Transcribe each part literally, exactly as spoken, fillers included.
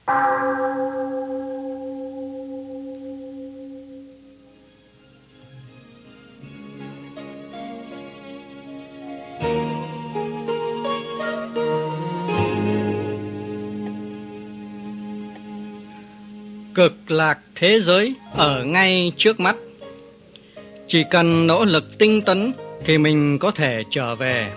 Cực lạc thế giới ở ngay trước mắt. Chỉ cần nỗ lực tinh tấn thì mình có thể trở về.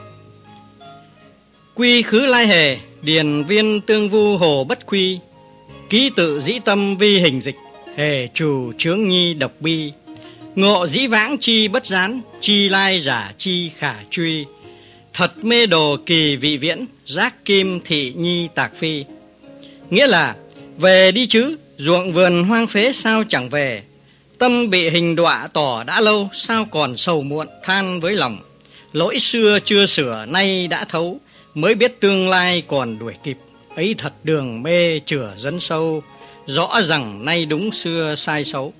Quy khứ lai hề, điền viên tương vu hồ bất quy. Ký tự dĩ tâm vi hình dịch, hề trù chướng nhi độc bi. Ngộ dĩ vãng chi bất gián, chi lai giả chi khả truy. Thật mê đồ kỳ vị viễn, giác kim thị nhi tạc phi. Nghĩa là về đi chứ, ruộng vườn hoang phế sao chẳng về. Tâm bị hình đọa tỏ đã lâu, sao còn sầu muộn than với lòng. Lỗi xưa chưa sửa nay đã thấu, mới biết tương lai còn đuổi kịp. Ấy thật đường mê chửa dẫn sâu, rõ rằng nay đúng xưa sai xấu.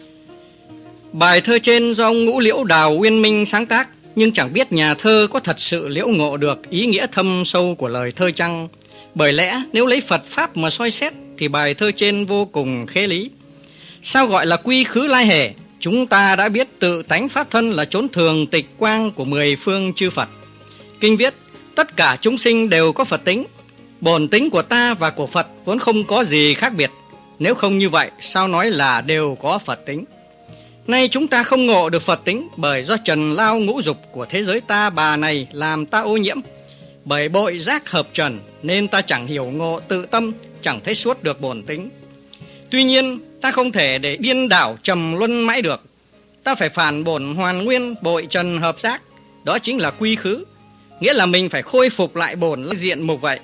Bài thơ trên do ông Ngũ Liễu Đào Uyên Minh sáng tác, nhưng chẳng biết nhà thơ có thật sự liễu ngộ được ý nghĩa thâm sâu của lời thơ chăng. Bởi lẽ nếu lấy Phật Pháp mà soi xét thì bài thơ trên vô cùng khế lý. Sao gọi là quy khứ lai hề? Chúng ta đã biết tự tánh pháp thân là chốn thường tịch quang của mười phương chư Phật. Kinh viết, tất cả chúng sinh đều có Phật tính. Bổn tính của ta và của Phật vốn không có gì khác biệt. Nếu không như vậy, sao nói là đều có Phật tính? Nay chúng ta không ngộ được Phật tính bởi do trần lao ngũ dục của thế giới ta bà này làm ta ô nhiễm. Bởi bội giác hợp trần nên ta chẳng hiểu ngộ tự tâm, chẳng thấy suốt được bổn tính. Tuy nhiên ta không thể để điên đảo trầm luân mãi được. Ta phải phản bổn hoàn nguyên bội trần hợp giác. Đó chính là quy khứ, nghĩa là mình phải khôi phục lại bổn diện mục vậy.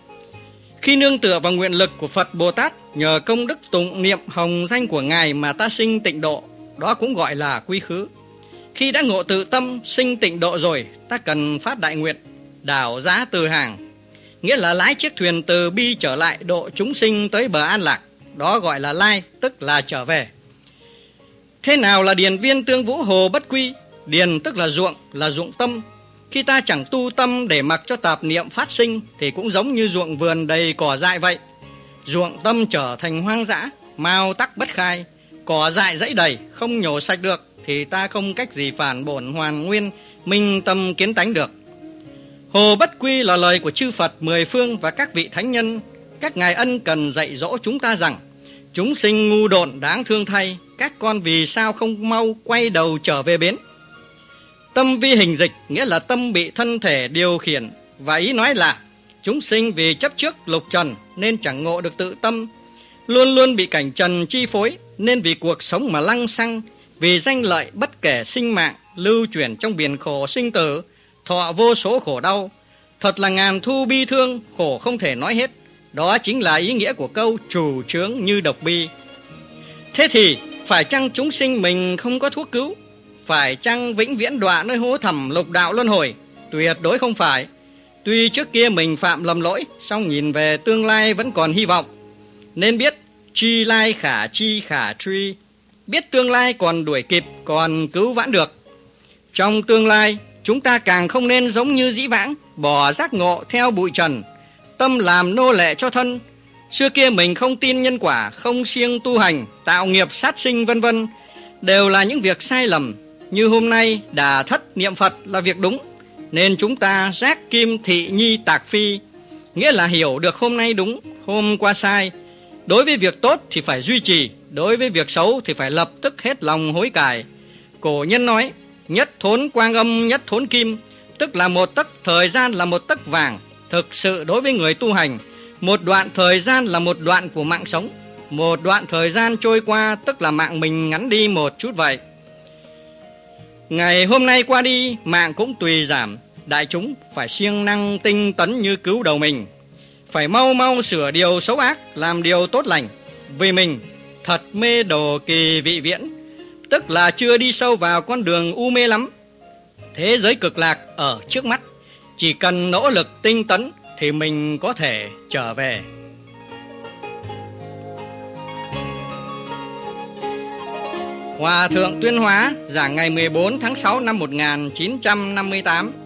Khi nương tựa vào nguyện lực của Phật Bồ Tát, nhờ công đức tụng niệm hồng danh của Ngài mà ta sinh tịnh độ, đó cũng gọi là quy khứ. Khi đã ngộ tự tâm sinh tịnh độ rồi, ta cần phát đại nguyện đảo giá từ hàng, nghĩa là lái chiếc thuyền từ bi trở lại độ chúng sinh tới bờ an lạc. Đó gọi là lai, tức là trở về. Thế nào là điền viên tương vũ hồ bất quy? Điền tức là ruộng, là ruộng tâm. Khi ta chẳng tu tâm để mặc cho tạp niệm phát sinh thì cũng giống như ruộng vườn đầy cỏ dại vậy. Ruộng tâm trở thành hoang dã, mao tắc bất khai, cỏ dại dãy đầy, không nhổ sạch được thì ta không cách gì phản bổn hoàn nguyên, minh tâm kiến tánh được. Hồ bất quy là lời của chư Phật mười phương và các vị thánh nhân. Các ngài ân cần dạy dỗ chúng ta rằng chúng sinh ngu độn đáng thương thay, các con vì sao không mau quay đầu trở về bến. Tâm vi hình dịch, nghĩa là tâm bị thân thể điều khiển, và ý nói là chúng sinh vì chấp trước lục trần nên chẳng ngộ được tự tâm, luôn luôn bị cảnh trần chi phối, nên vì cuộc sống mà lăng xăng, vì danh lợi bất kể sinh mạng, lưu chuyển trong biển khổ sinh tử, thọ vô số khổ đau. Thật là ngàn thu bi thương, khổ không thể nói hết. Đó chính là ý nghĩa của câu trù chướng như độc bi. Thế thì phải chăng chúng sinh mình không có thuốc cứu? Phải chăng vĩnh viễn đọa nơi hố thẳm lục đạo luân hồi? Tuyệt đối không phải. Tuy trước kia mình phạm lầm lỗi, song nhìn về tương lai vẫn còn hy vọng. Nên biết chi lai khả chi khả truy, biết tương lai còn đuổi kịp, còn cứu vãn được. Trong tương lai, chúng ta càng không nên giống như dĩ vãng, bỏ giác ngộ theo bụi trần, tâm làm nô lệ cho thân. Xưa kia mình không tin nhân quả, không siêng tu hành, tạo nghiệp sát sinh vân vân, đều là những việc sai lầm. Như hôm nay đà thất niệm Phật là việc đúng, nên chúng ta giác kim thị nhi tạc phi, nghĩa là hiểu được hôm nay đúng, hôm qua sai. Đối với việc tốt thì phải duy trì, đối với việc xấu thì phải lập tức hết lòng hối cải. Cổ nhân nói nhất thốn quang âm nhất thốn kim, tức là một tấc thời gian là một tấc vàng. Thực sự đối với người tu hành, một đoạn thời gian là một đoạn của mạng sống. Một đoạn thời gian trôi qua tức là mạng mình ngắn đi một chút vậy. Ngày hôm nay qua đi, mạng cũng tùy giảm. Đại chúng phải siêng năng tinh tấn như cứu đầu mình, phải mau mau sửa điều xấu ác, làm điều tốt lành. Vì mình thật mê đồ kỳ vị viễn, tức là chưa đi sâu vào con đường u mê lắm. Thế giới cực lạc ở trước mắt, chỉ cần nỗ lực tinh tấn thì mình có thể trở về. Hòa thượng Tuyên Hóa giảng ngày mười bốn tháng sáu năm một nghìn chín trăm năm mươi tám.